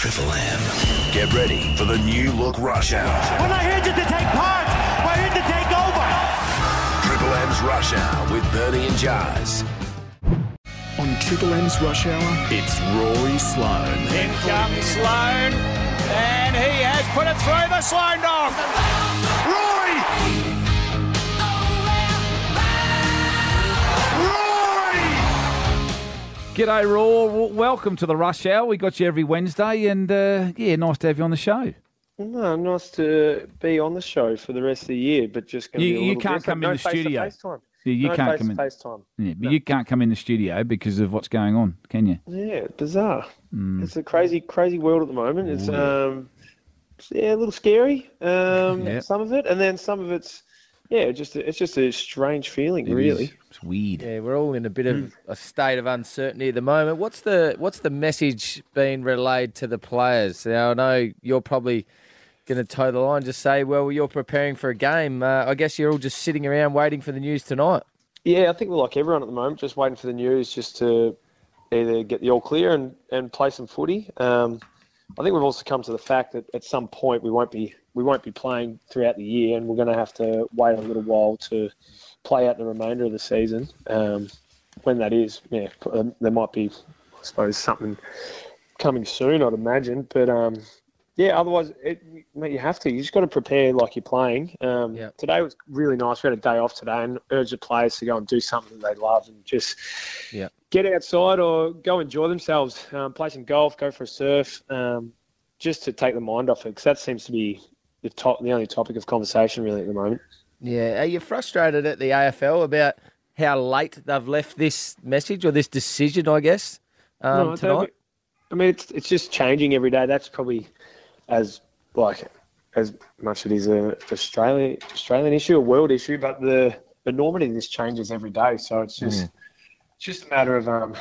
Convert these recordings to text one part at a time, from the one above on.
Triple M. Get ready for the new look Rush Hour. We're not here just to take part. We're here to take over. Triple M's Rush Hour with Bernie and Jazz. On Triple M's Rush Hour, it's Rory Sloane. In comes Sloane, and he has put it through the Sloane dog. Rory! G'day, Raw. Welcome to the Rush Hour. We got you every Wednesday, and nice to have you on the show. No, nice to be on the show for the rest of the year, but just going to be a little you can't come in the studio. Face time. Yeah, you no can't come in. FaceTime. Yeah, but you can't come in the studio because of what's going on, can you? Yeah, bizarre. It's a crazy world at the moment. It's a little scary. Some of it, and then some of it's it's just a strange feeling, really. It's weird. Yeah, we're all in a bit of a state of uncertainty at the moment. What's the message being relayed to the players? Now, I know you're probably going to toe the line, just say, well, you're preparing for a game. I guess you're all just sitting around waiting for the news tonight. Yeah, I think we're like everyone at the moment, just waiting for the news just to either get the all clear and play some footy. I think we've also come to the fact that at some point we won't be playing throughout the year, and we're going to have to wait a little while to play out the remainder of the season. When that is, there might be, I suppose, something coming soon, I'd imagine. But otherwise, you have to. You just got to prepare like you're playing. Today was really nice. We had a day off today, and urged the players to go and do something that they love and just get outside or go enjoy themselves. Play some golf, go for a surf, just to take the mind off it, because that seems to be the only topic of conversation really at the moment. Yeah, are you frustrated at the AFL about how late they've left this message or this decision, I guess, tonight? I mean, it's just changing every day. That's probably as much as it is an Australian issue, a world issue, but the enormity of this changes every day. So it's just a matter of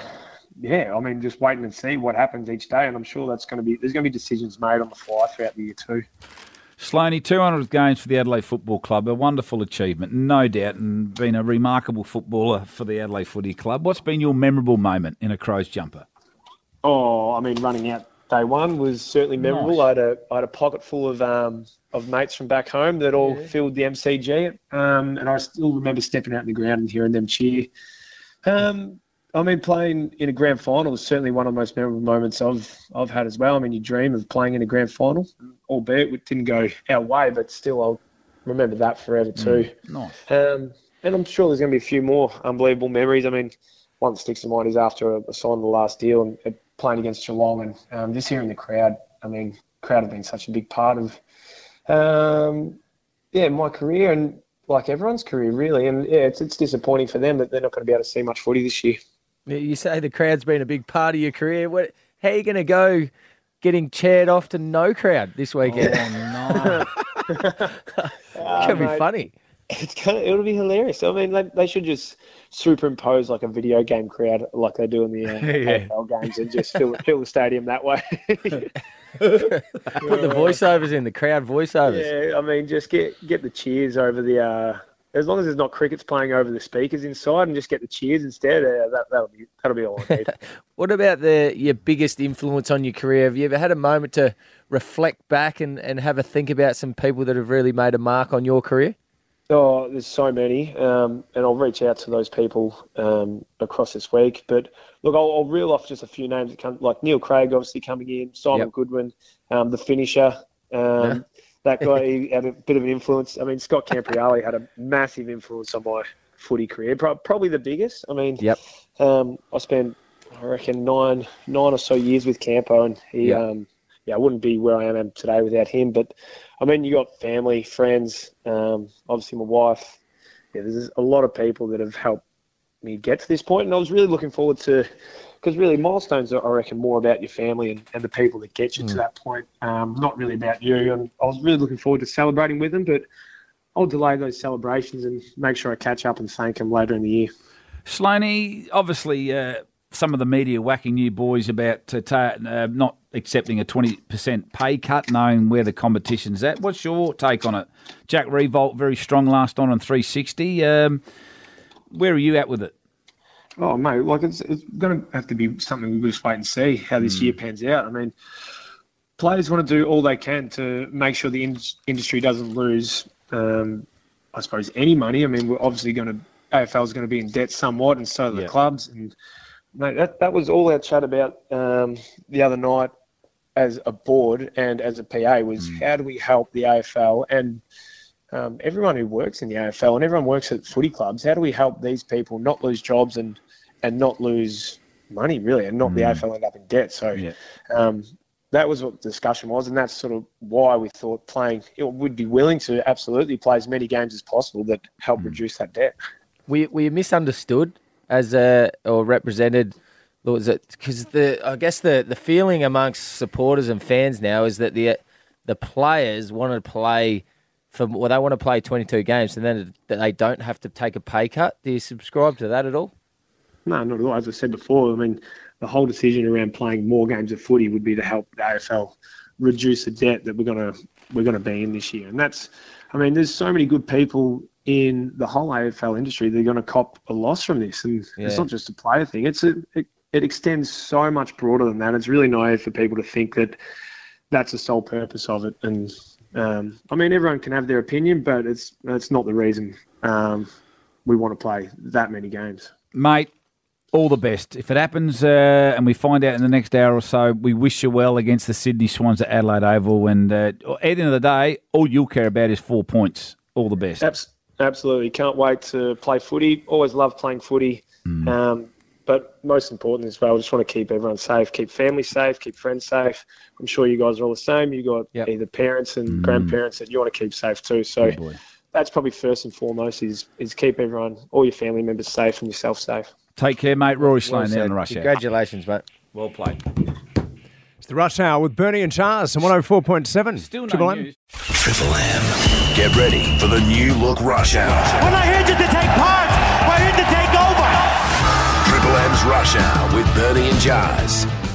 just waiting and see what happens each day. And I'm sure there's going to be decisions made on the fly throughout the year too. Sloaney, 200 games for the Adelaide Football Club, a wonderful achievement, no doubt, and been a remarkable footballer for the Adelaide Footy Club. What's been your memorable moment in a Crows jumper? Oh, I mean, running out day one was certainly memorable. Nice. I had a pocket full of mates from back home that all filled the MCG, and I still remember stepping out in the ground and hearing them cheer. Playing in a grand final was certainly one of the most memorable moments I've had as well. I mean, you dream of playing in a grand final, albeit it didn't go our way, but still I'll remember that forever too. Nice. And I'm sure there's going to be a few more unbelievable memories. I mean, one that sticks to mind is after I signed the last deal and playing against Geelong and just hearing the crowd. I mean, crowd have been such a big part of my career and like everyone's career really. And it's disappointing for them that they're not going to be able to see much footy this year. You say the crowd's been a big part of your career. How are you going to go getting chaired off to no crowd this weekend? Oh, no. It's going to be funny. It'll be hilarious. I mean, they should just superimpose like a video game crowd like they do in the AFL games and just fill the stadium that way. Put the voiceovers in, the crowd voiceovers. Yeah, I mean, just get the cheers over the... as long as there's not crickets playing over the speakers inside and just get the cheers instead, that'll be all I need. What about your biggest influence on your career? Have you ever had a moment to reflect back and have a think about some people that have really made a mark on your career? Oh, there's so many, and I'll reach out to those people across this week. But look, I'll reel off just a few names that come, like Neil Craig, obviously coming in, Simon Goodwin, the finisher. That guy, he had a bit of an influence. I mean, Scott Campriale had a massive influence on my footy career, probably the biggest. I mean, I spent, I reckon, nine or so years with Campo, and he, I wouldn't be where I am today without him. But I mean, you got family, friends, obviously my wife. Yeah, there's a lot of people that have helped me get to this point, and I was really looking forward to. Because really, milestones are, I reckon, more about your family and the people that get you to that point, not really about you. And I was really looking forward to celebrating with them, but I'll delay those celebrations and make sure I catch up and thank them later in the year. Sloaney, obviously, some of the media whacking you boys about not accepting a 20% pay cut, knowing where the competition's at. What's your take on it? Jack Revolt, very strong last on 360. Where are you at with it? Oh, mate, like it's going to have to be something we'll just wait and see how this year pans out. I mean, players want to do all they can to make sure the industry doesn't lose, I suppose, any money. I mean, we're obviously AFL is going to be in debt somewhat, and so are the clubs. And mate, that was all our chat about the other night as a board and as a PA was how do we help the AFL and everyone who works in the AFL and everyone works at footy clubs, how do we help these people not lose jobs and not lose money, really, and not the AFL end up in debt? So that was what the discussion was, and that's sort of why we thought would be willing to absolutely play as many games as possible that help reduce that debt. Were you misunderstood as or represented? Was it because I guess the feeling amongst supporters and fans now is that the players want to play they want to play 22 games and then they don't have to take a pay cut. Do you subscribe to that at all? No, not at all. As I said before, I mean, the whole decision around playing more games of footy would be to help the AFL reduce the debt that we're gonna be in this year. And that's, I mean, there's so many good people in the whole AFL industry that are going to cop a loss from this, and it's not just a player thing. It extends so much broader than that. It's really naive for people to think that that's the sole purpose of it. And I mean, everyone can have their opinion, but it's not the reason we want to play that many games. Mate, all the best. If it happens and we find out in the next hour or so, we wish you well against the Sydney Swans at Adelaide Oval. And at the end of the day, all you'll care about is 4 points. All the best. Absolutely. Can't wait to play footy. Always love playing footy. But most important as well, just want to keep everyone safe, keep family safe, keep friends safe. I'm sure you guys are all the same. You've got either parents and grandparents that you want to keep safe too. So that's probably first and foremost is keep everyone, all your family members safe and yourself safe. Take care, mate. Rory Sloane there in the Rush Hour. Congratulations, mate. Well played. It's the Rush Hour with Bernie and Chars on 104.7. Still Triple no M. news. Triple M. Get ready for the new look Rush Hour. We're not here just to take part. We're here to take over. Triple M's Rush Hour with Bernie and Chars.